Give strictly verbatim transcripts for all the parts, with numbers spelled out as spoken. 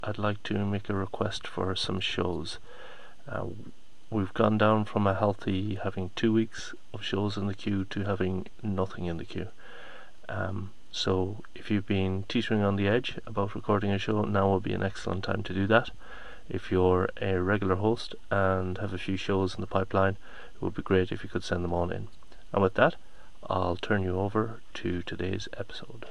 I'd like to make a request for some shows. Uh, we've gone down from a healthy having two weeks of shows in the queue to having nothing in the queue. Um, so if you've been teetering on the edge about recording a show, now would be an excellent time to do that. If you're a regular host and have a few shows in the pipeline, it would be great if you could send them on in. And with that, I'll turn you over to today's episode.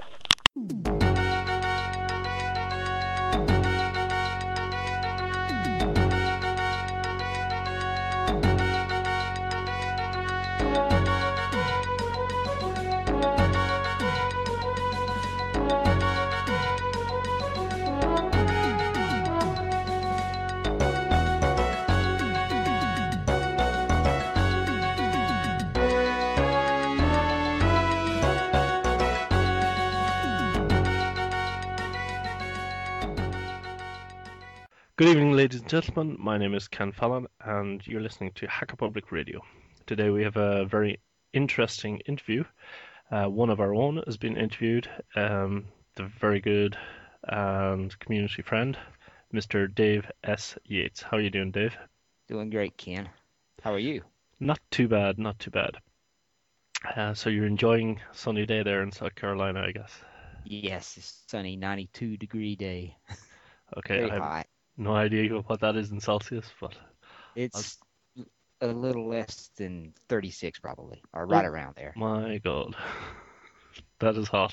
Good evening, ladies and gentlemen. My name is Ken Fallon, and you're listening to Hacker Public Radio. Today we have a very interesting interview. Uh, one of our own has been interviewed, um, the very good and community friend, Mister Dave S. Yates. How are you doing, Dave? Doing great, Ken. How are you? Not too bad, not too bad. Uh, so you're enjoying a sunny day there in South Carolina, I guess. Yes, it's sunny, ninety-two degree day. Okay, Very I have hot. no idea what that is in Celsius, but I'll... It's a little less than thirty-six probably, or right oh around there. my God, that is hot.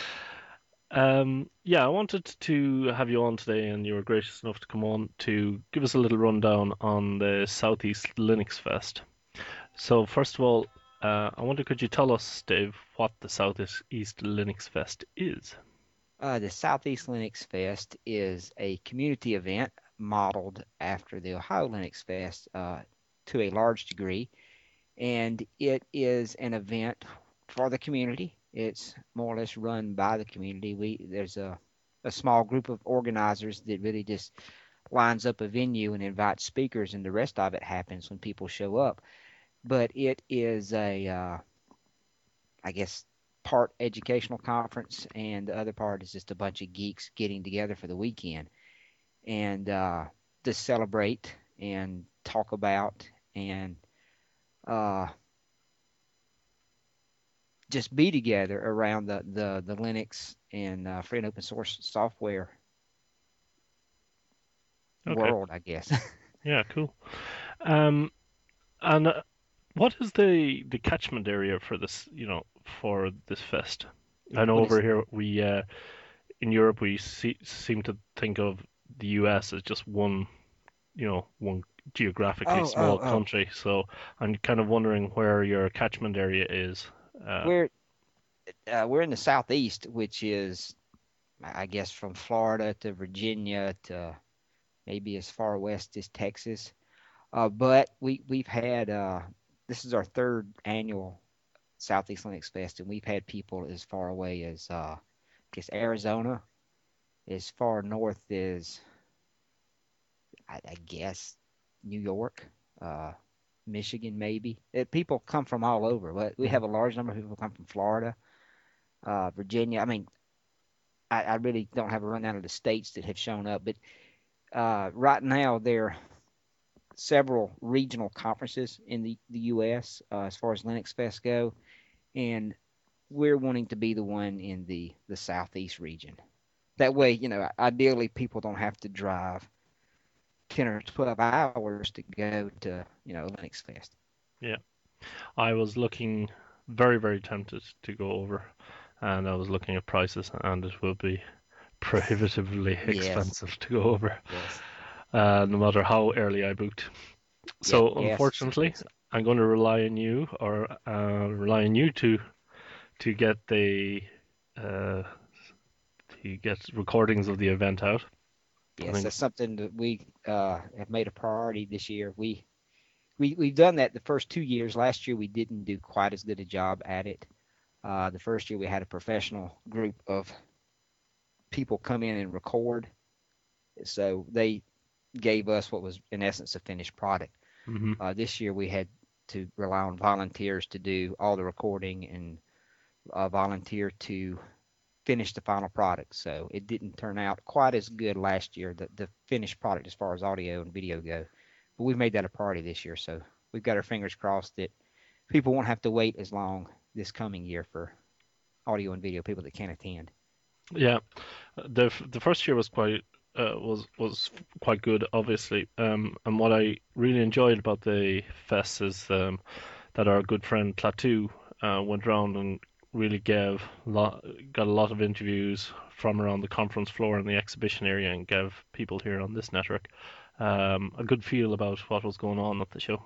Um, yeah, I wanted to have you on today, and you were gracious enough to come on to give us a little rundown on the Southeast Linux Fest. So, first of all, uh, I wonder, could you tell us, Dave, what the Southeast Linux Fest is? Uh, the Southeast Linux Fest is a community event modeled after the Ohio Linux Fest uh, to a large degree, and it is an event for the community. It's more or less run by the community. We there's a a small group of organizers that really just lines up a venue and invites speakers, and the rest of it happens when people show up. But it is a, uh, I guess, part educational conference, and the other part is just a bunch of geeks getting together for the weekend and uh, to celebrate and talk about and uh, just be together around the, the, the Linux and uh, free and open source software Okay. world, I guess. Yeah, cool. Um, and uh, what is the the catchment area for this, you know, for this fest? I know What over is here we uh, in Europe we see, seem to think of the U S as just one, you know, one geographically oh oh small oh country. So I'm kind of wondering where your catchment area is. Uh, we're uh, we're in the southeast, which is I guess from Florida to Virginia to maybe as far west as Texas. Uh, but we we've had uh, this is our third annual Southeast Linux Fest, and we've had people as far away as uh, I guess Arizona, as far north as I, I guess New York, uh, Michigan, maybe. It, people come from all over, but we mhm. have a large number of people come from Florida, uh, Virginia. I mean, I, I really don't have a rundown of the states that have shown up, but uh, right now there are several regional conferences in the, the U S uh, as far as Linux Fest go, and we're wanting to be the one in the, the Southeast region. That way, you know, ideally people don't have to drive ten or twelve hours to go to, you know, Linux Fest. Yeah, I was looking very, very tempted to go over, and I was looking at prices, and it will be prohibitively Yes, expensive to go over, yes, uh, no matter how early I booked. yep, So gas is unfortunately, expensive. I'm going to rely on you, or uh, rely on you to to get the uh, to get recordings of the event out. I Yes, think. that's something that we uh, have made a priority this year. We, we, we've done that the first two years. Last year, we didn't do quite as good a job at it. Uh, the first year, we had a professional group of people come in and record. So they gave us what was, in essence, a finished product. Hmm. Uh, this year, we had to rely on volunteers to do all the recording and uh, volunteer to finish the final product. So it didn't turn out quite as good last year, the, the finished product as far as audio and video go. But we've made that a priority this year. So we've got our fingers crossed that people won't have to wait as long this coming year for audio and video people that can't attend. Yeah, the the first year was quite uh, was was quite good, obviously. Um, and what I really enjoyed about the fest is um, that our good friend Klaatu uh, went around and really gave lot, got a lot of interviews from around the conference floor and the exhibition area, and gave people here on this network um, a good feel about what was going on at the show.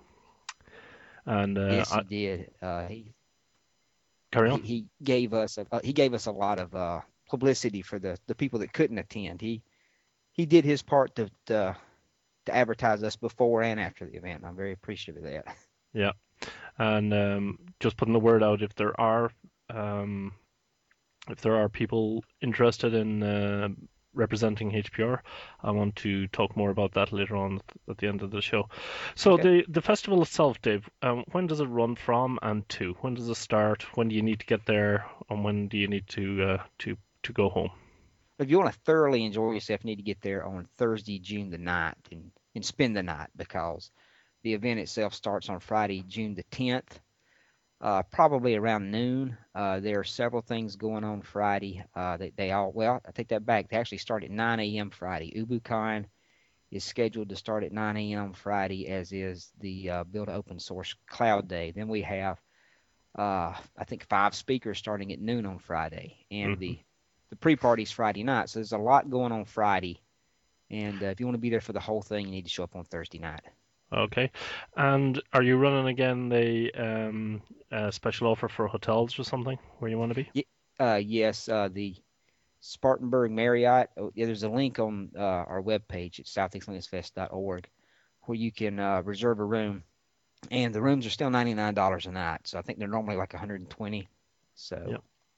And uh, Yes, he I, did. Uh, he carry he on. he gave us a, uh, he gave us a lot of uh, publicity for the, the people that couldn't attend. He he did his part to, to to advertise us before and after the event. I'm very appreciative of that. Yeah, and um, just putting the word out, if there are um, if there are people interested in uh, representing H P R, I want to talk more about that later on at the end of the show. So Okay. the the festival itself, Dave, um, when does it run from and to? When does it start? When do you need to get there, and when do you need to uh, to to go home? If you want to thoroughly enjoy yourself, you need to get there on Thursday, June the ninth, and, and spend the night, because the event itself starts on Friday, June the tenth, uh, probably around noon. Uh, there are several things going on Friday. Uh, they, they all, well, I take that back. They actually start at nine a.m. Friday. UbuCon is scheduled to start at nine a.m. Friday, as is the uh, Build Open Source Cloud Day. Then we have, uh, I think, five speakers starting at noon on Friday, and hmm the the pre-party's Friday night. So there's a lot going on Friday, and uh, if you want to be there for the whole thing, you need to show up on Thursday night. Okay, and are you running again the um, uh, special offer for hotels or something where you want to be? Y- Uh, yes, uh, the Spartanburg Marriott. Oh, yeah, there's a link on uh, our webpage at southeast linux fest dot org where you can uh, reserve a room, and the rooms are still ninety-nine dollars a night. So I think they're normally like one hundred twenty. So Yeah.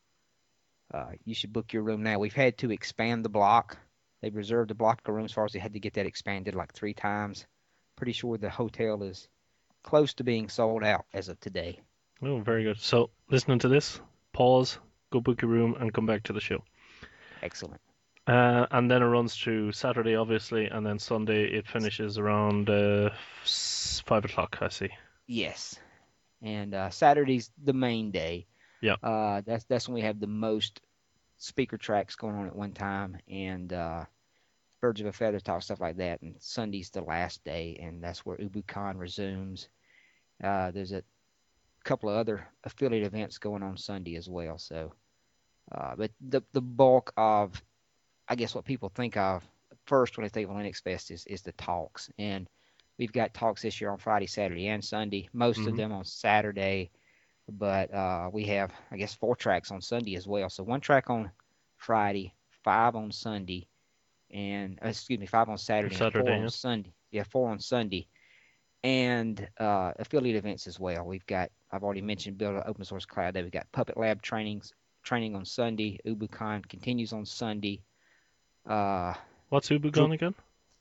uh, you should book your room now. We've had to expand the block. They've reserved a block of rooms for us. They had to get that expanded like three times. Pretty sure the hotel is close to being sold out as of today. Oh, very good. So, listening to this, pause, go book your room, and come back to the show. Excellent. Uh, and then it runs through Saturday, obviously, and then Sunday it finishes around uh, s- five o'clock. I see. Yes. And uh, Saturday's the main day. Yeah. Uh, that's that's when we have the most speaker tracks going on at one time, and uh, Birds of a Feather Talk, stuff like that. And Sunday's the last day, and that's where UbuCon resumes. Uh, there's a couple of other affiliate events going on Sunday as well. So, uh, but the the bulk of, I guess, what people think of first when they think of Linux Fest is is the talks, and we've got talks this year on Friday, Saturday, and Sunday. Most of hmm them on Saturday, but uh, we have, I guess, four tracks on Sunday as well. So one track on Friday, five on Sunday, and uh, excuse me, five on Saturday and four Saturday, on yeah. Sunday. Yeah, four on Sunday, and uh, affiliate events as well. We've got, I've already mentioned Build an Open Source Cloud Day. We've got Puppet Lab trainings training on Sunday. UbuCon continues on Sunday. Uh, What's Ubugon again?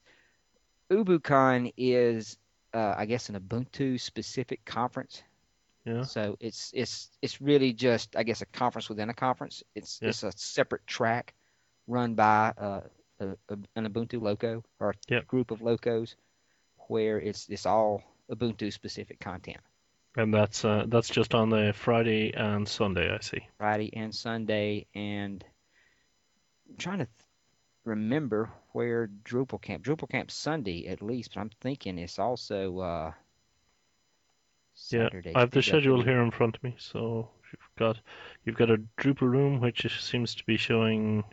UbuCon is, uh, I guess, an Ubuntu specific conference. Yeah. So it's it's it's really just, I guess, a conference within a conference. It's Yeah. it's a separate track run by uh, a, a, an Ubuntu loco or a Yeah. group of locos, where it's it's all Ubuntu specific content. And that's uh, that's just on the Friday and Sunday, I see. Friday and Sunday, and I'm trying to th- remember where Drupal Camp. Drupal Camp Sunday at least, but I'm thinking it's also uh, Yeah, Saturday. I have the Maybe schedule affiliate. here in front of me. So you've got you've got a Drupal room which is, seems to be showing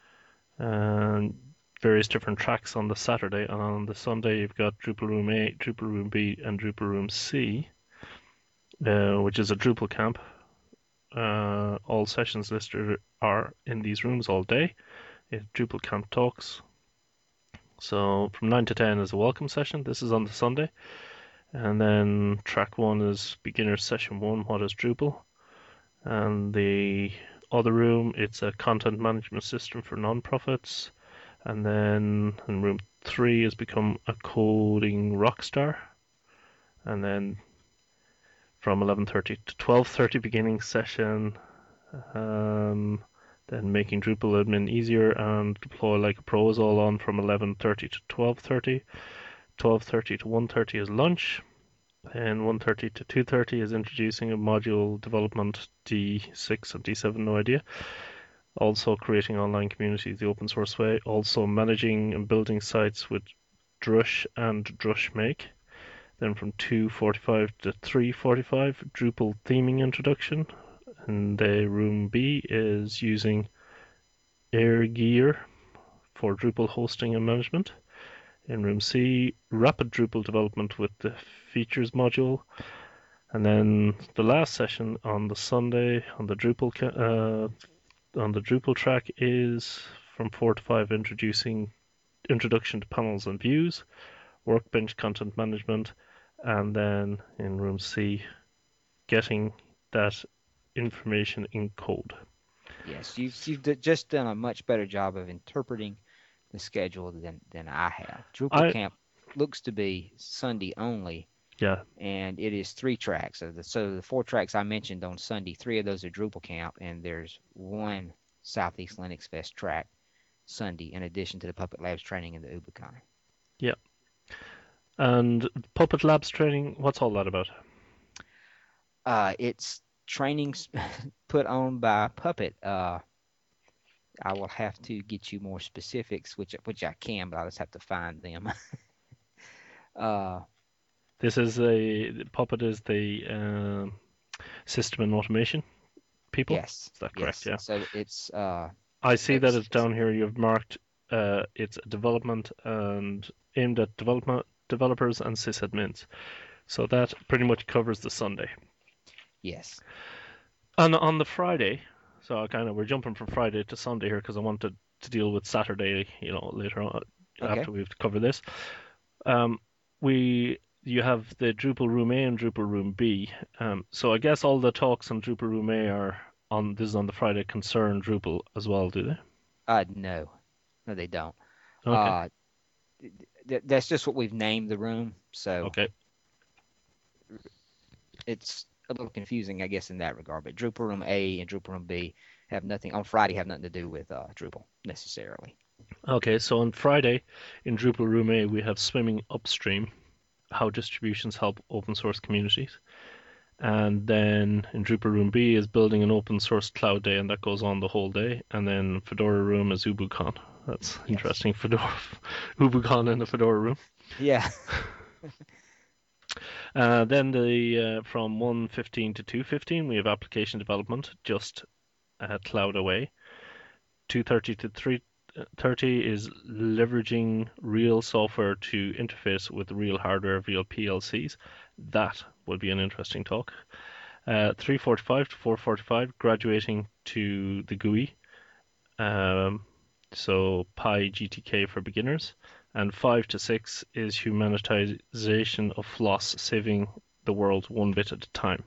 um, various different tracks on the Saturday, and on the Sunday you've got Drupal room A, Drupal room B, and Drupal room C, uh, which is a Drupal camp. Uh, all sessions listed are in these rooms all day. It's Drupal camp talks. So from nine to ten is a welcome session. This is on the Sunday. And then track one is beginner session one, what is Drupal? And the other room, it's a content management system for nonprofits. And then in room three is become a coding rockstar. And then from eleven thirty to twelve thirty beginning session. Um, Then making Drupal admin easier and deploy like a pro is all on from eleven thirty to twelve thirty. twelve thirty to one thirty is lunch. And one thirty to two thirty is introducing a module development D six and D seven, no idea. Also creating online communities the open source way. Also managing and building sites with Drush and Drush Make. Then from two forty-five to three forty-five, Drupal theming introduction. And the room B is using AirGear for Drupal hosting and management. In room C, rapid Drupal development with the features module. And then the last session on the Sunday on the Drupal uh, on the Drupal track is from four to five, introducing introduction to panels and views, workbench content management, and then in room C, getting that information in code. Yes, you've, you've d- just done a much better job of interpreting the schedule than, than I have. Drupal I, Camp looks to be Sunday only, yeah, and it is three tracks. So the, so the four tracks I mentioned on Sunday, three of those are Drupal Camp, and there's one Southeast Linux Fest track Sunday, in addition to the Puppet Labs training and the UbiCon. yeah. And Puppet Labs training, what's all that about? Uh, it's trainings put on by Puppet. Uh, I will have to get you more specifics, which which I can, but I'll just have to find them. uh, This is a Puppet is the um, system and automation people. yes, Is that correct? yes. Yeah. So it's. Uh, I see it's, that it's down here. You've marked uh, it's development and aimed at development developers and sysadmins. So that pretty much covers the Sunday. Yes. And on the Friday, so kind of we're jumping from Friday to Sunday here because I wanted to deal with Saturday, you know, later on Okay. after we've covered this. Um, we you have the Drupal Room A and Drupal Room B. Um, so I guess all the talks on Drupal Room A are on this is on the Friday concern Drupal as well, do they? Uh, no, no, they don't. Okay. Uh, th- that's just what we've named the room. So Okay. it's a little confusing, I guess, in that regard. But Drupal Room A and Drupal Room B have nothing on Friday have nothing to do with uh, Drupal necessarily. Okay, so on Friday in Drupal Room A we have swimming upstream, how distributions help open source communities. And then in Drupal Room B is building an open source cloud day, and that goes on the whole day. And then Fedora Room is UbuCon. That's Yes. interesting. Fedora, UbuCon in the Fedora Room. Yeah. Uh, then the uh, from one fifteen to two fifteen we have application development, just a cloud away. two thirty to three thirty is leveraging real software to interface with real hardware via P L Cs. That would be an interesting talk. Uh, three forty-five to four forty-five, graduating to the G U I. Um, so PyGTK for beginners. And five to six is humanitization of floss, saving the world one bit at a time.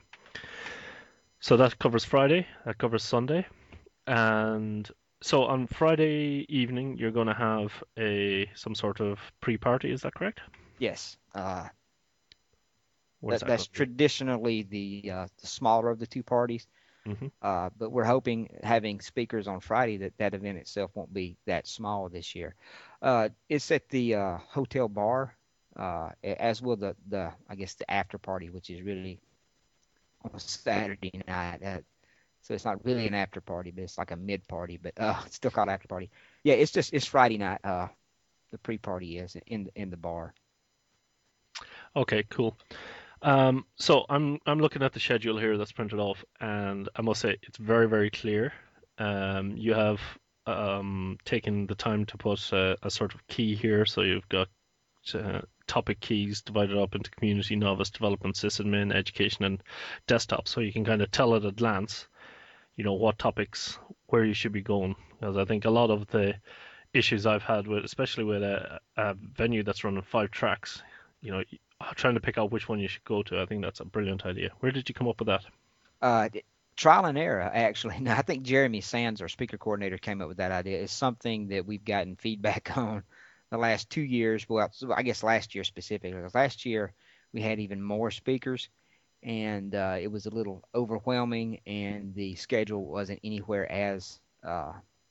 So that covers Friday, that covers Sunday. And so on Friday evening, you're going to have a some sort of pre-party, is that correct? Yes. Uh, Where's that, that that's going to traditionally the uh, the smaller of the two parties. be? Mhm. Uh, but we're hoping having speakers on Friday that that event itself won't be that small this year. Uh, it's at the uh, hotel bar, uh, a- as will the, the I guess the after party, which is really on Saturday night. Uh, so it's not really an after party, but it's like a mid party, but uh, it's still called after party. Yeah, it's just it's Friday night. Uh, the pre party is in in the bar. Okay, cool. Um, so I'm I'm looking at the schedule here that's printed off, and I must say it's very very clear. Um, you have um, taken the time to put a, a sort of key here, so you've got uh, topic keys divided up into community, novice, development, sysadmin, education, and desktop, so you can kind of tell at a glance, you know, what topics where you should be going. Because I think a lot of the issues I've had with, especially with a, a venue that's running five tracks, you know, trying to pick out which one you should go to. I think that's a brilliant idea. Where did you come up with that? Uh, d- trial and error, actually. Now, I think Jeremy Sands, our speaker coordinator, came up with that idea. It's something that we've gotten feedback on the last two years. Well, so I guess last year specifically. Because last year we had even more speakers, and uh, it was a little overwhelming, and the schedule wasn't anywhere as uh,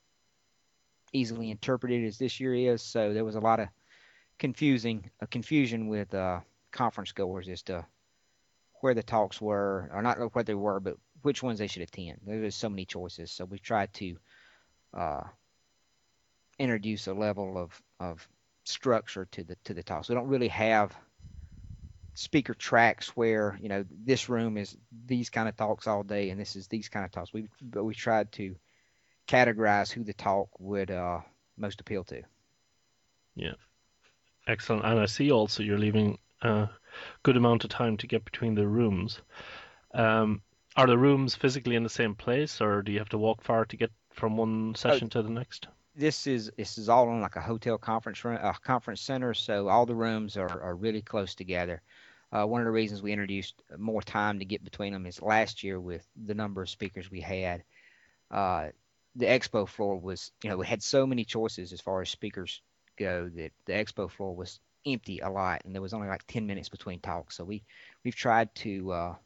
easily interpreted as this year is. So there was a lot of confusing uh, confusion with uh, conference goers as to where the talks were, or not what they were, but which ones they should attend. There was so many choices, so we tried to uh, introduce a level of, of structure to the to the talks. We don't really have speaker tracks where you know this room is these kind of talks all day, and this is these kind of talks. We but we tried to categorize who the talk would uh, most appeal to. Yeah, excellent. And I see also you're leaving a good amount of time to get between the rooms. Um, are the rooms physically in the same place, or do you have to walk far to get from one session oh, to the next? This is this is all in like a hotel conference room, a uh, conference center, so all the rooms are, are really close together. Uh, one of the reasons we introduced more time to get between them is last year with the number of speakers we had, uh, the expo floor was, you know, we had so many choices as far as speakers go that the expo floor was empty a lot, and there was only like ten minutes between talks. So we we've tried to uh,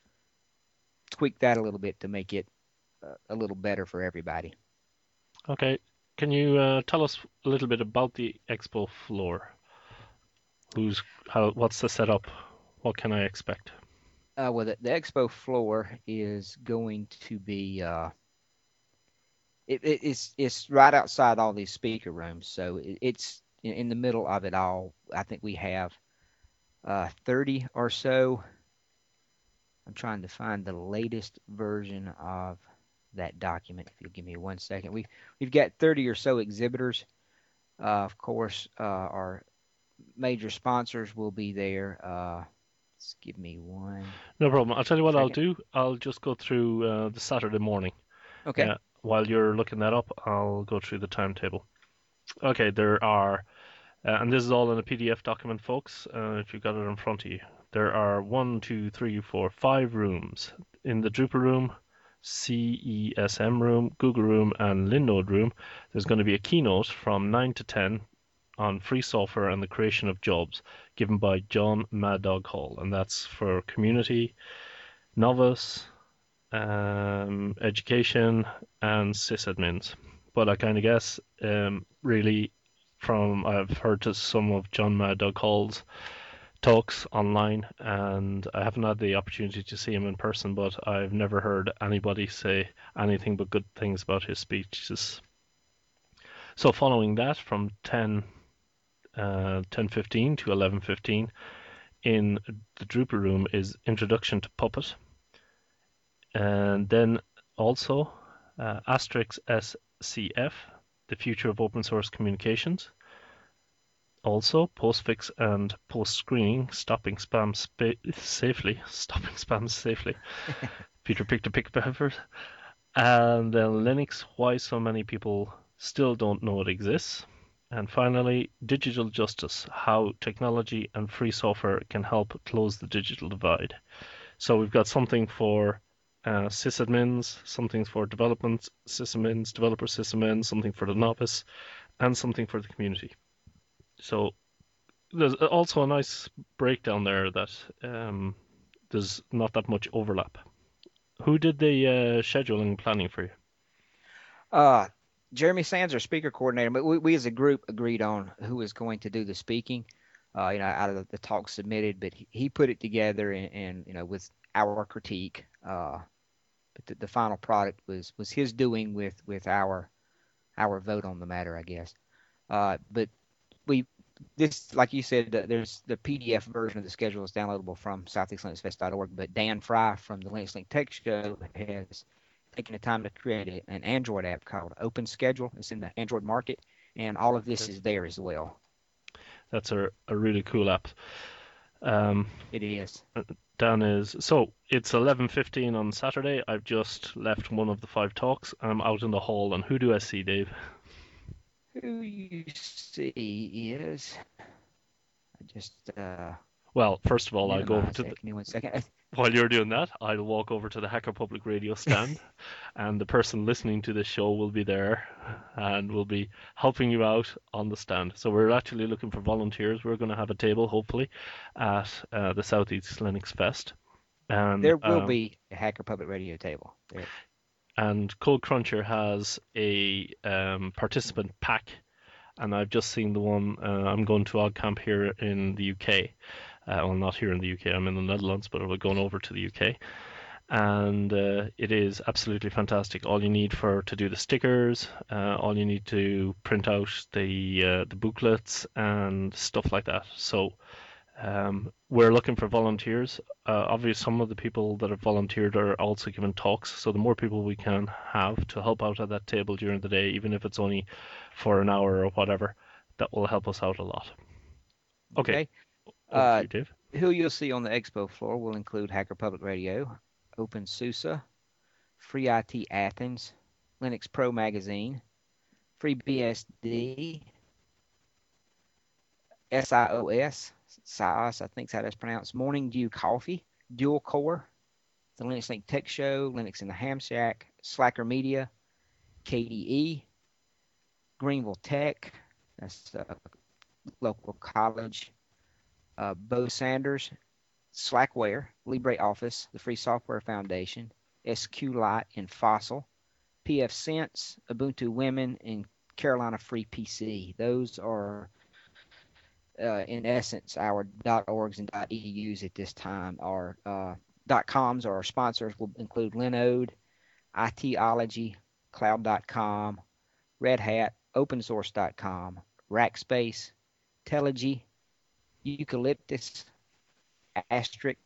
tweak that a little bit to make it uh, a little better for everybody. Okay. Can you uh, tell us a little bit about the expo floor? Who's how? What's the setup? What can I expect? Uh, well, the, the expo floor is going to be uh, it, it, it's it's right outside all these speaker rooms, so it, it's in, in the middle of it all. I think we have uh, thirty or so. I'm trying to find the latest version of that document. If you'll give me one second, we we've got thirty or so exhibitors. Uh, of course, uh, our major sponsors will be there. Uh, just give me one. No problem. I'll tell you what second. I'll do. I'll just go through uh, the Saturday morning. Okay. Uh, while you're looking that up, I'll go through the timetable. Okay, there are, uh, and this is all in a P D F document, folks. Uh, if you've got it in front of you, there are one, two, three, four, five rooms in the Drupal room, C E S M room, Google room, and Linode room. There's going to be a keynote from nine to ten on free software and the creation of jobs, given by John Mad Dog Hall, and that's for community, novice, um, education, and sysadmins. But I kind of guess, um, really, from I've heard to some of John Mad Dog Hall's talks online, and I haven't had the opportunity to see him in person, but I've never heard anybody say anything but good things about his speeches. So following that, from ten uh, ten fifteen to eleven fifteen, in the Drupal room is Introduction to Puppet, and then also uh, Asterisk S C F, the Future of Open Source Communications. Also, postfix and post screening, stopping spam spa- safely, stopping spam safely. Peter picked a pick peppers. And then Linux, why so many people still don't know it exists. And finally, digital justice, how technology and free software can help close the digital divide. So we've got something for uh, sysadmins, something for development sysadmins, developer sysadmins, something for the novice, and something for the community. So there's also a nice breakdown there that um, there's not that much overlap. Who did the uh, scheduling planning for you? Uh, Jeremy Sands, our speaker coordinator, but we, we as a group agreed on who was going to do the speaking, uh, you know, out of the, the talks submitted, but he, he put it together and, and, you know, with our critique, uh, but the, the final product was, was his doing with, with our, our vote on the matter, I guess. Uh, but we, this, like you said, there's the P D F version of the schedule is downloadable from southeast linux fest dot org, but Dan Fry from the Linux Link Tech Show has taken the time to create a, an Android app called Open Schedule. It's in the Android market, and all of this is there as well. That's a, a really cool app. Um, it is. Dan is, so it's eleven fifteen on Saturday. I've just left one of the five talks. I'm out in the hall, and who do I see, Dave? Who you see is, I just, uh, well, first of all, I'll go over to the, give me one second. While you're doing that, I'll walk over to the Hacker Public Radio stand, and the person listening to this show will be there and will be helping you out on the stand. So we're actually looking for volunteers. We're going to have a table, hopefully, at uh, the Southeast Linux Fest. And there will um, be a Hacker Public Radio table. There. and Code Cruncher has a um, participant pack, and I've just seen the one. Uh, I'm going to OggCamp here in the U K. Uh, well, not here in the U K. I'm in the Netherlands, but we're going over to the U K. And uh, it is absolutely fantastic. All you need for to do the stickers, uh, all you need to print out the uh, the booklets and stuff like that. So um, we're looking for volunteers. Uh, obviously, some of the people that have volunteered are also giving talks. So the more people we can have to help out at that table during the day, even if it's only for an hour or whatever, that will help us out a lot. Okay, Okay. over to Uh, you, Dave. who you'll see on the expo floor will include Hacker Public Radio, OpenSUSE, FreeIT Athens, Linux Pro Magazine, FreeBSD, SIOS, SIOS, I think is how that's pronounced, Morning Dew Coffee, Dual Core, the Linux Link Tech Show, Linux in the Ham Shack, Slacker Media, K D E, Greenville Tech, that's a local college, uh, Bo Sanders, Slackware, LibreOffice, the Free Software Foundation, SQLite, and Fossil, pfSense, Ubuntu Women, and Carolina Free P C. Those are, uh, in essence, our .orgs and .edus at this time. Our uh, .coms, our sponsors, will include Linode, ITology, Cloud dot com, Red Hat, OpenSource dot com, Rackspace, Telogy, Eucalyptus, Asterisk,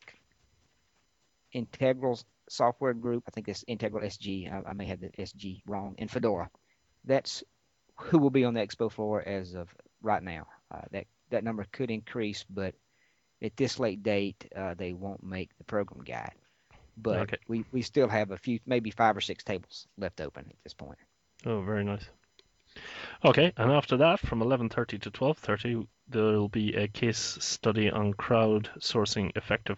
Integral Software Group. I think it's Integral S G. I, I may have the S G wrong. And Fedora. That's who will be on the expo floor as of right now. Uh, that that number could increase, but at this late date, uh, they won't make the program guide. But Okay. we, we still have a few, maybe five or six tables left open at this point. Oh, very nice. Okay, and after that, from eleven thirty to twelve thirty, there'll be a case study on crowdsourcing effective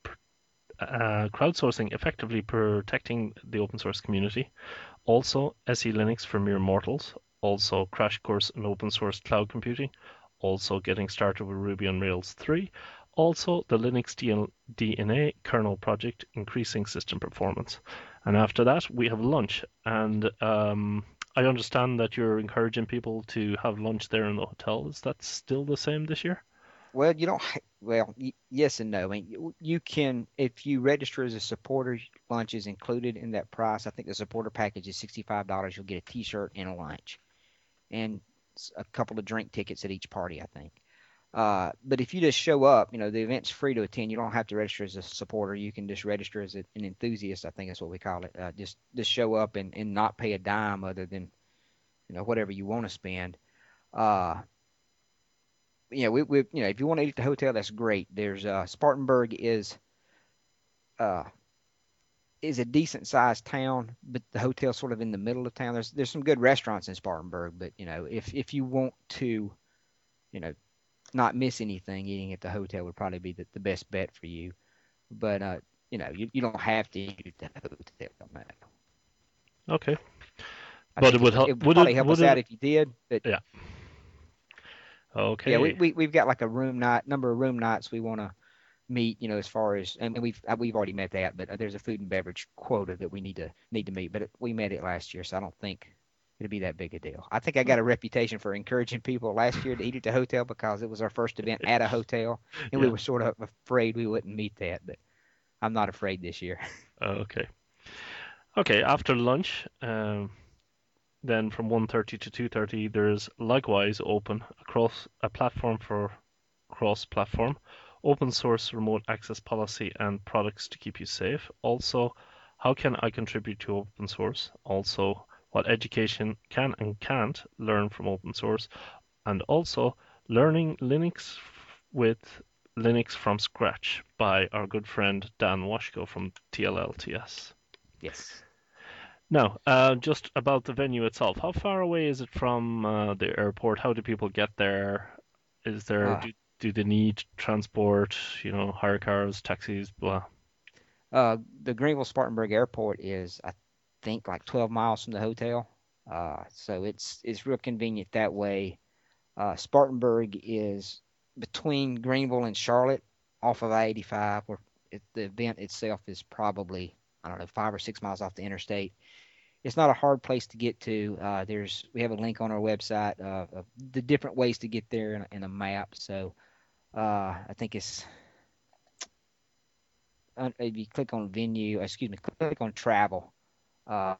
uh, crowdsourcing effectively protecting the open source community. Also, S E Linux for mere mortals. Also, crash course in open source cloud computing. Also, getting started with Ruby on Rails three. Also, the Linux D N A kernel project, increasing system performance. And after that, we have lunch. And um, I understand that you're encouraging people to have lunch there in the hotel. Is that still the same this year? Well, you don't. Well, y- yes and no. I mean, you, you can, if you register as a supporter, lunch is included in that price. I think the supporter package is sixty-five dollars. You'll get a T-shirt and a lunch, and s- a couple of drink tickets at each party, I think. Uh, but if you just show up, you know, the event's free to attend. You don't have to register as a supporter. You can just register as a, an enthusiast. I think that's what we call it. Uh, just just show up and, and not pay a dime other than, you know, whatever you want to spend. Uh, you know, we, we you know, if you want to eat at the hotel, that's great. There's uh, Spartanburg is uh is a decent sized town, but the hotel's sort of in the middle of town. There's there's some good restaurants in Spartanburg, but you know, if if you want to, you know, not miss anything, eating at the hotel would probably be the, the best bet for you. But uh, you know, you, you don't have to eat at the hotel. No. Okay. I But think it it would would, help. it would Would probably it? help Would us out it? if you did. But Yeah. yeah, we, Okay. we we've got like a room night, number of room nights we want to meet. You know, as far as, and we've uh, we've already met that, but there's a food and beverage quota that we need to need to meet. But it, we met it last year, so I don't think it'd be that big a deal. I think I got a reputation for encouraging people last year to eat at the hotel because it was our first event at a hotel, and we Yeah. were sort of afraid we wouldn't meet that. But I'm not afraid this year. Okay. Okay. After lunch, um, then from one thirty to two thirty, there's likewise open across a platform for cross-platform, open source remote access policy and products to keep you safe. Also, how can I contribute to open source? Also, what education can and can't learn from open source? And also, learning Linux with Linux from scratch by our good friend Dan Washko from T L L T S. Yes. Now, uh, just about the venue itself. How far away is it from uh, the airport? How do people get there? Is there Uh, do, do they need transport? You know, hire cars, taxis, blah. uh, the Greenville Spartanburg Airport is, I think, like twelve miles from the hotel. Uh, so it's it's real convenient that way. Uh, Spartanburg is between Greenville and Charlotte off of I eighty-five, where it, the event itself is probably, I don't know, five or six miles off the interstate. it's not a hard place to get to. Uh, there's we have a link on our website uh, of the different ways to get there in, a- in a map. So uh, I think it's uh, if you click on venue, excuse me, click on travel. Uh,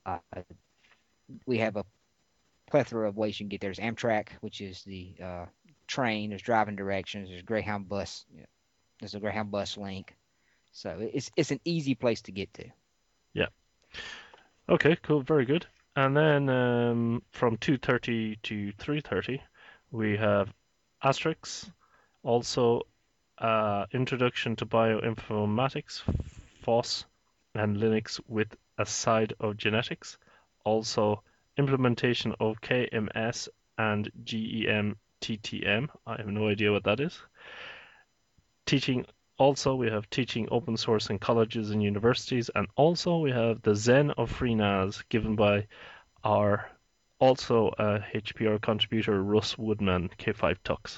we have a plethora of ways you can get there. There's Amtrak, which is the uh, train. There's driving directions. There's Greyhound bus. Yeah, there's a Greyhound bus link. So it's it's an easy place to get to. Yeah. Okay, cool, very good. And then um, from two thirty to three thirty, we have Asterix, also uh, Introduction to Bioinformatics, F O S, and Linux with a side of genetics, also implementation of K M S and G E M T T M. I have no idea what that is. Teaching Also, we have teaching open source in colleges and universities, and also we have the Zen of FreeNAS given by our also uh, H P R contributor Russ Woodman, K five Tux.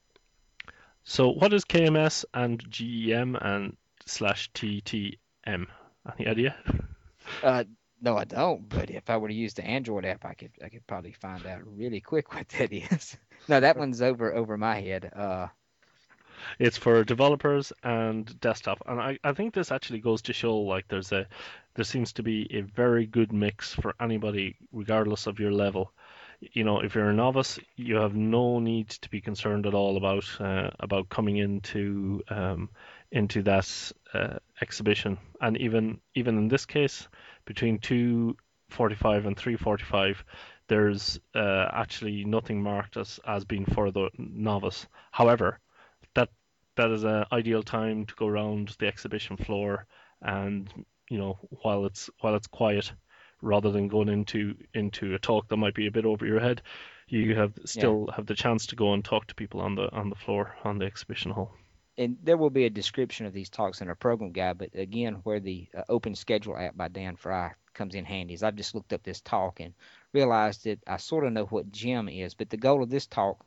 So, what is K M S and G E M and slash T T M? Any idea? Uh, no, I don't. But if I were to use the Android app, I could I could probably find out really quick what that is. No, that one's over over my head. Uh, It's for developers and desktop, and I, I think this actually goes to show like there's a there seems to be a very good mix for anybody regardless of your level. You know, if you're a novice, you have no need to be concerned at all about uh, about coming into um, into that uh, exhibition. And even even in this case, between two forty-five and three forty-five, there's uh, actually nothing marked as as being for the novice. However, that that is an ideal time to go around the exhibition floor, and you know, while it's while it's quiet, rather than going into into a talk that might be a bit over your head, you have yeah, still have the chance to go and talk to people on the on the floor on the exhibition hall. and there will be a description of these talks in our program guide. But again, where the uh, Open Schedule app by Dan Fry comes in handy is I've just looked up this talk and realized that I sort of know what GEM is, but the goal of this talk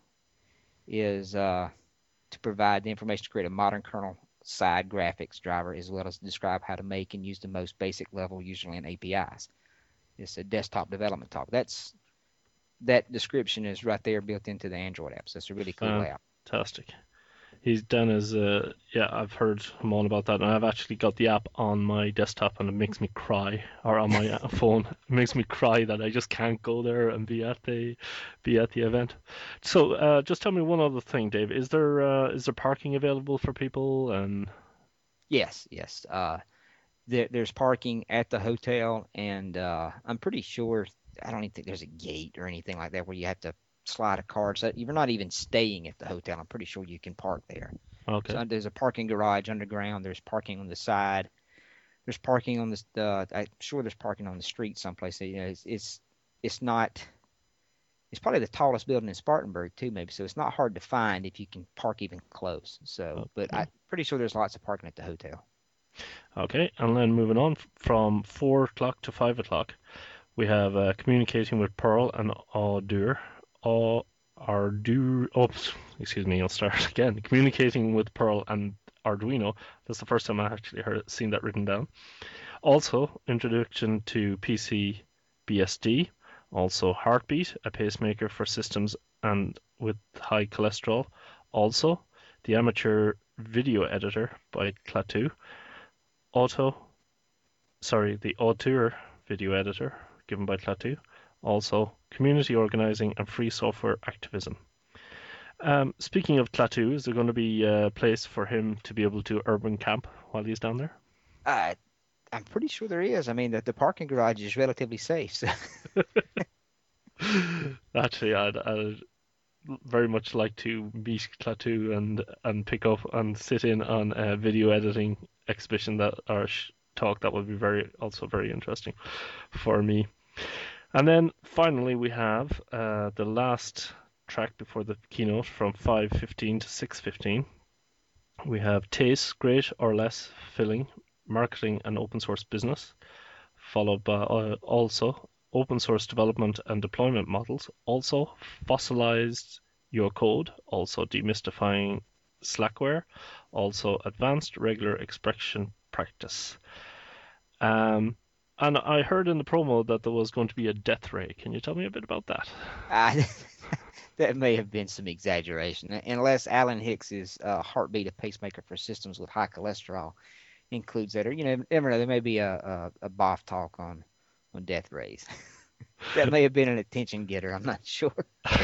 is uh, to provide the information to create a modern kernel side graphics driver, as well as describe how to make and use the most basic level userland A P Is. It's a desktop development talk. That's that description is right there built into the Android app. So it's a really cool app. Fantastic. He's done his, uh, yeah, I've heard him all about that, and I've actually got the app on my desktop, and it makes me cry, or on my phone, it makes me cry that I just can't go there and be at the, be at the event. So, uh, just tell me one other thing, Dave. Is there, uh, is there parking available for people? And Yes, yes. Uh, there, there's parking at the hotel, and uh, I'm pretty sure I don't even think there's a gate or anything like that where you have to slide a card. So you're not even staying at the hotel. I'm pretty sure you can park there. okay, So there's a parking garage underground. There's parking on the side. There's parking on the. Uh, I'm sure there's parking on the street someplace. You know, it's it's it's not. It's probably the tallest building in Spartanburg too, maybe. So it's not hard to find if you can park even close. So, but okay, I'm pretty sure there's lots of parking at the hotel. okay. And then moving on f- from four o'clock to five o'clock, we have uh, communicating with Perl and Ardour. Or Ardour. Oops, excuse me. I'll start again. Communicating with Perl and Arduino. That's the first time I actually heard seen that written down. Also, introduction to P C B S D. Also, Heartbeat, a pacemaker for systems and with high cholesterol. Also, the amateur video editor by Klaatu. Auto, sorry, the Auteur video editor given by Klaatu. Also, community organizing and free software activism. Um, speaking of Klaatu, is there going to be a place for him to be able to urban camp while he's down there? Uh, I'm pretty sure there is. I mean, the, the parking garage is relatively safe. So. Actually, I'd, I'd very much like to meet Klaatu and and pick up and sit in on a video editing exhibition that or sh- talk that would be very also very interesting for me. And then finally we have uh, the last track before the keynote from five fifteen to six fifteen. We have Taste, Great or Less Filling, Marketing and Open Source Business, followed by uh, also Open Source Development and Deployment Models, also Fossilized Your Code, also Demystifying Slackware, also Advanced Regular Expression Practice. Um, And I heard in the promo that there was going to be a death ray. Can you tell me a bit about that? I, that may have been some exaggeration, unless Alan Hicks's uh, heartbeat, a pacemaker for systems with high cholesterol, includes that. Or you know, never know. There may be a a, a B O F talk on on death rays. That may have been an attention getter. I'm not sure.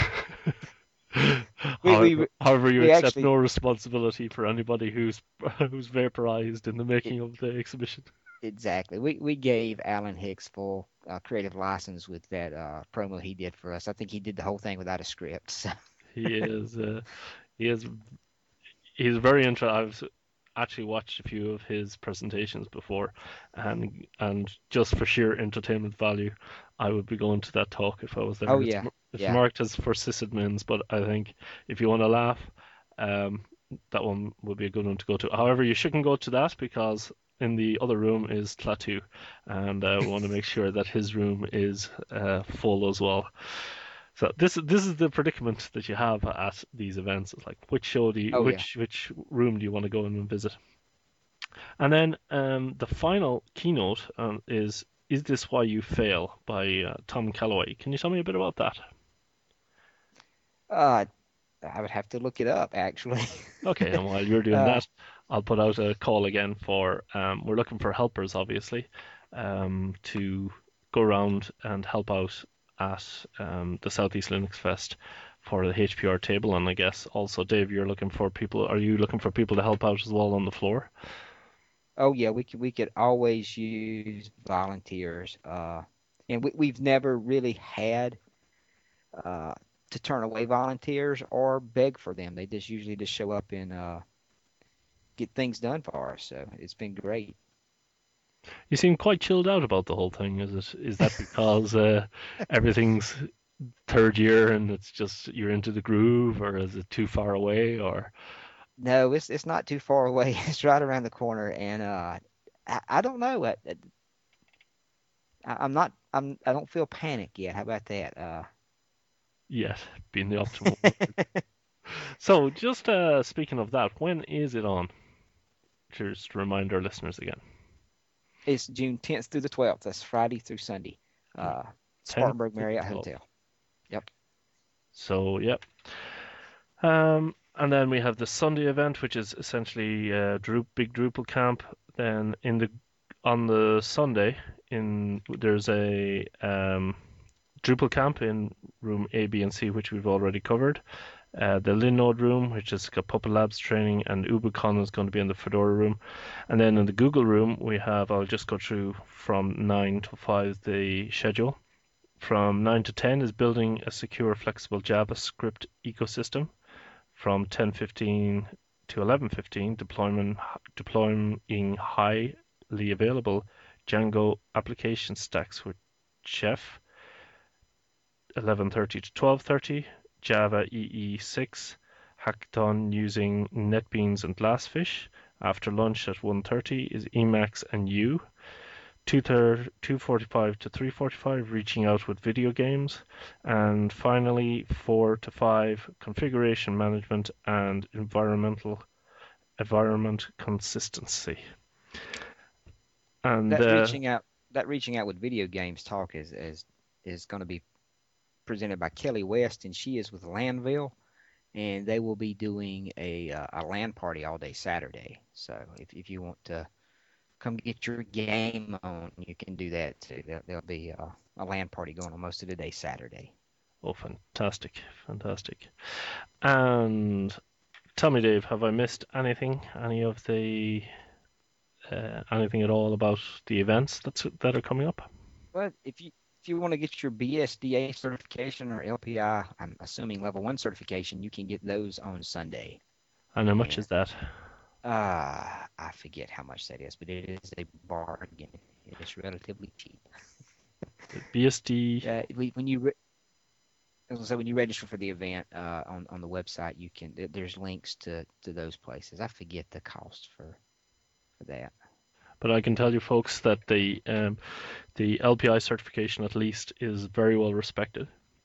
we, however, we however, you we accept actually no responsibility for anybody who's who's vaporized in the it, making of the exhibition. exactly we we gave Alan Hicks full uh, creative license with that uh, promo he did for us. I think he did the whole thing without a script. So. He is uh, he is he's very interesting. I've actually watched a few of his presentations before, and and just for sheer entertainment value, I would be going to that talk if I was there. Oh It's yeah, it's yeah. marked as for sysadmins, but I think if you want to laugh, um, that one would be a good one to go to. However, you shouldn't go to that because in the other room is Klaatu, and uh, we want to make sure that his room is uh, full as well. So this this is the predicament that you have at these events. It's like which show do you, Oh yeah. which which room do you want to go in and visit? And then um, the final keynote um, is Is This Why You Fail by uh, Tom Calloway. Can you tell me a bit about that? Uh, I would have to look it up actually. Okay, and while you're doing uh, that, I'll put out a call again for um, we're looking for helpers, obviously, um, to go around and help out at um, the Southeast Linux Fest for the H P R table. And I guess also, Dave, you're looking for people. Are you looking for people to help out as well on the floor? oh yeah, we could we could always use volunteers. Uh, and we we've never really had uh to turn away volunteers or beg for them. They just usually just show up and uh get things done for us. So it's been great. You seem quite chilled out about the whole thing. Is it? Is that because uh, everything's third year and it's just you're into the groove, or is it too far away, or No, it's it's not too far away. It's right around the corner, and uh, I, I don't know. I, I, I'm not. I'm. I don't feel panic yet. How about that? Uh, yet being the optimal word? So, just uh, speaking of that, when is it on? Just to remind our listeners again. it's June tenth through the twelfth. That's Friday through Sunday. Uh, tenth Spartanburg to the Marriott twelfth. Hotel. Yep. So, yep. Um, and then we have the Sunday event, which is essentially uh, Drup, big Drupal camp. Then in the on the Sunday, in there's a um, Drupal camp in room A, B, and C, which we've already covered. Uh, the Linode room, which is got Puppet Labs training, and UbuCon is going to be in the Fedora room. And then in the Google room, we have, I'll just go through from nine to five the schedule. From nine to ten is building a secure, flexible JavaScript ecosystem. From ten fifteen to eleven fifteen, deployment, deploying highly available Django application stacks with Chef. eleven thirty to twelve thirty, Java E E six, hackathon using NetBeans and Glassfish. After lunch at one thirty is Emacs and U. two forty-five to three forty-five, reaching out with video games. And finally, four to five, configuration management and environmental environment consistency. And That uh, reaching out. That reaching out with video games talk is is is going to be presented by Kelly West, and she is with Landville, and they will be doing a uh, a LAN party all day Saturday. So if if you want to come get your game on, you can do that too. There, there'll be uh, a LAN party going on most of the day Saturday. oh, fantastic, fantastic. And tell me, Dave, have I missed anything? Any of the uh, anything at all about the events that's that are coming up? But if you if you want to get your B S D A certification or L P I, I'm assuming level one certification, you can get those on Sunday. And how much And is that? uh, I forget how much that is, but it is a bargain. It's relatively cheap. B S D. Uh, we- when you re- so when you register for the event uh, on on the website, you can there- there's links to to those places. I forget the cost for for that. But I can tell you, folks, that the um, the L P I certification at least is very well respected,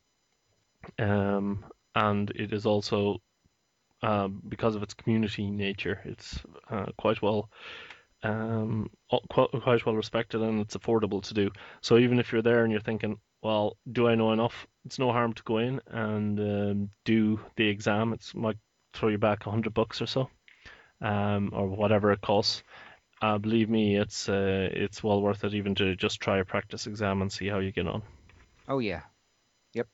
um, and it is also um, because of its community nature, it's uh, quite well um, quite, quite well respected, and it's affordable to do. So even if you're there and you're thinking, well, do I know enough? It's no harm to go in and um, do the exam. It might throw you back a hundred bucks or so, um, or whatever it costs. Uh, believe me, it's uh, it's well worth it even to just try a practice exam and see how you get on. Oh yeah. Yep.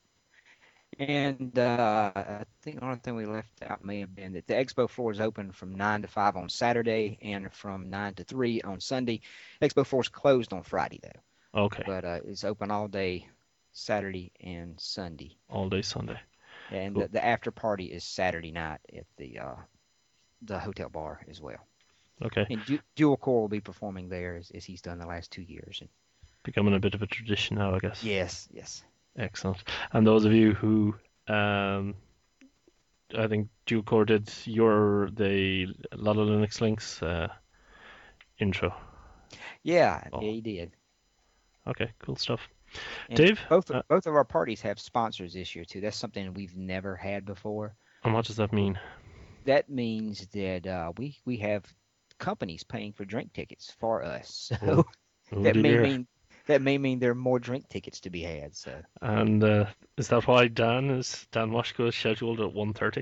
And uh, I think the only thing we left out may have been that the expo floor is open from nine to five on Saturday and from nine to three on Sunday. Expo floor is closed on Friday, though, Okay, but uh, it's open all day Saturday and Sunday. all day Sunday. And Cool. the, the after party is Saturday night at the uh, the hotel bar as well. Okay, And du- Dual Core will be performing there as, as he's done the last two years. And becoming a bit of a tradition now, I guess. yes, yes. Excellent. And those of you who, um, I think Dual Core did your the a lot of Linux Links uh, intro. Yeah, Oh, yeah, he did. okay, cool stuff. And Dave, both uh, both of our parties have sponsors this year too. That's something we've never had before. and what does that mean? That means that uh, we we have companies paying for drink tickets for us. Oh, So oh that may dear. mean that may mean there are more drink tickets to be had. So And uh, is that why Dan is Dan Washko is scheduled at one thirty?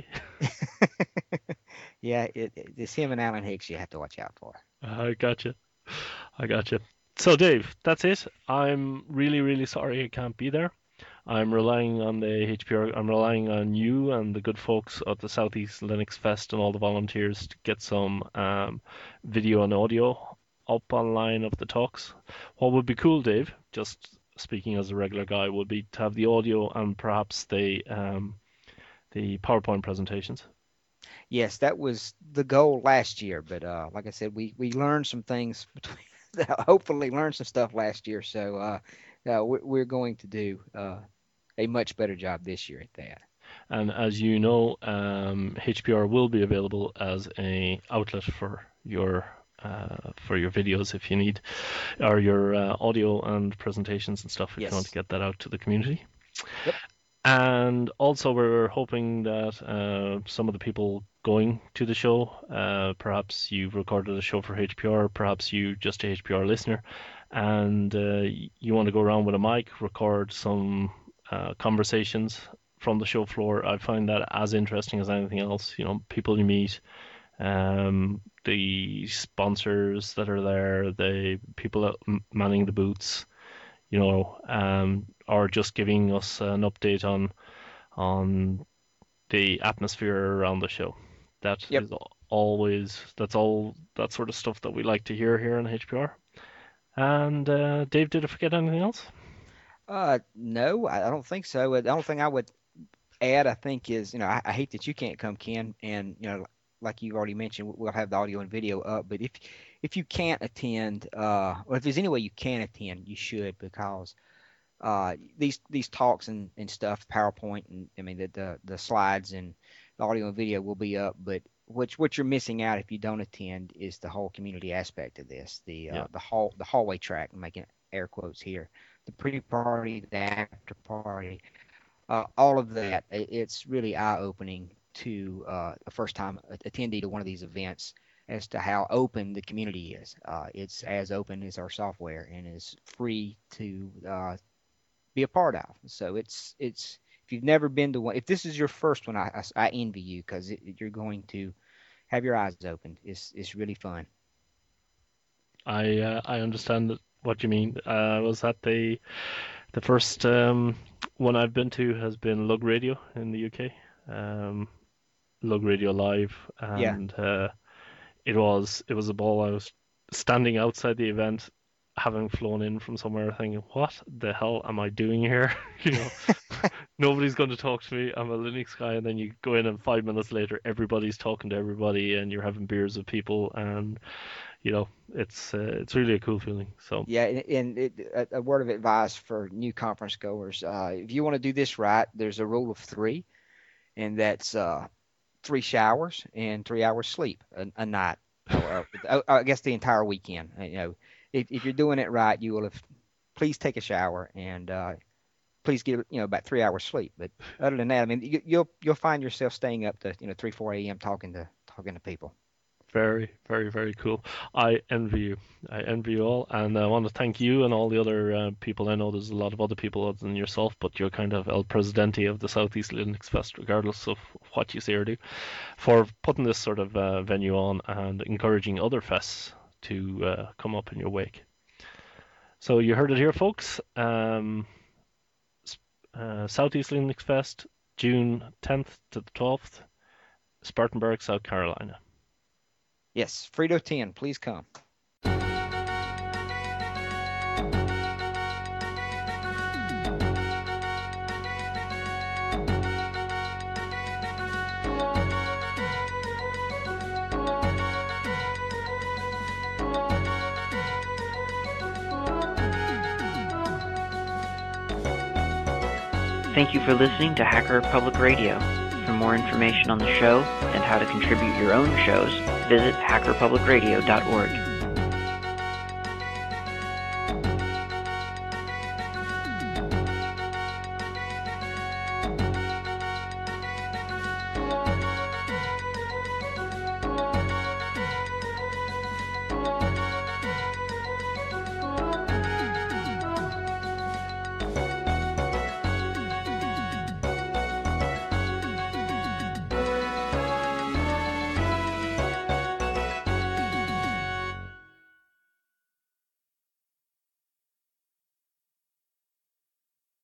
yeah, it, it, it's him and Alan Hicks you have to watch out for. I gotcha. I gotcha. So Dave, that's it. I'm really, really sorry I can't be there. I'm relying on the H P R. I'm relying on you and the good folks at the Southeast Linux Fest and all the volunteers to get some um, video and audio up online of the talks. What would be cool, Dave, just speaking as a regular guy, would be to have the audio and perhaps the um, the PowerPoint presentations. Yes, that was the goal last year, but uh, like I said, we we learned some things between. Hopefully, learned some stuff last year, so uh, uh, we're, we're going to do uh, a much better job this year at that. And as you know, um, H P R will be available as a outlet for your uh, for your videos if you need, or your uh, audio and presentations and stuff if you want to Yes. get that out to the community. Yep. And also, we're hoping that uh, some of the people going to the show, uh, perhaps you've recorded a show for H P R, perhaps you just a H P R listener, and uh, you want to go around with a mic, record some uh, conversations from the show floor. I find that as interesting as anything else. You know, people you meet, um, the sponsors that are there, the people that m- manning the booths, you know, um, or just giving us an update on on the atmosphere around the show. That Yep. is always that's all that sort of stuff that we like to hear here in H P R. And uh, Dave, did I forget anything else? Uh, no, I, I don't think so. Uh, The only thing I would add, I think, is you know I, I hate that you can't come, Ken, and you know like you already mentioned, we'll have the audio and video up. But if if you can't attend, uh, or if there's any way you can attend, you should because uh, these these talks and, and stuff, PowerPoint, and I mean the, the the slides and the audio and video will be up. But what what you're missing out if you don't attend is the whole community aspect of this, the Yeah. uh, the hall the hallway track, I'm making air quotes here, the pre-party, the after party, uh, all of that. i- It's really eye-opening to uh, a first-time attendee to one of these events as to how open the community is. Uh, it's as open as our software and is free to uh, be a part of. So it's it's if you've never been to one, if this is your first one, I, I, I envy you because you're going to have your eyes opened. It's it's really fun. I uh, I understand what you mean. Uh, I was at the the first um, one I've been to has been Lug Radio in the U K, um, Lug Radio Live, Yeah. and uh, it was it was a ball. I was standing outside the event, having flown in from somewhere, thinking, "What the hell am I doing here?" You know, nobody's going to talk to me. I'm a Linux guy, and then you go in, and five minutes later, everybody's talking to everybody, and you're having beers with people, and you know, it's uh, it's really a cool feeling. So Yeah, and, and it, a, a word of advice for new conference goers: uh, if you want to do this right, there's a rule of three, and that's uh, three showers and three hours sleep a, a night, or uh, I guess the entire weekend. Uh, You know, if, if you're doing it right, you will have. Please take a shower and uh, please get you know about three hours sleep. But other than that, I mean, you, you'll you'll find yourself staying up to you know three four a m talking to talking to people. Very, very, very cool. I envy you. I envy you all, and I want to thank you and all the other uh, people. I know there's a lot of other people other than yourself, but you're kind of El Presidente of the Southeast Linux Fest, regardless of what you say or do, for putting this sort of uh, venue on and encouraging other fests to uh, come up in your wake. So you heard it here, folks. Um, uh, Southeast Linux Fest, June tenth to the twelfth, Spartanburg, South Carolina. Yes, Frito ten, please come. Thank you for listening to Hacker Public Radio. For more information on the show and how to contribute your own shows, visit hacker public radio dot org.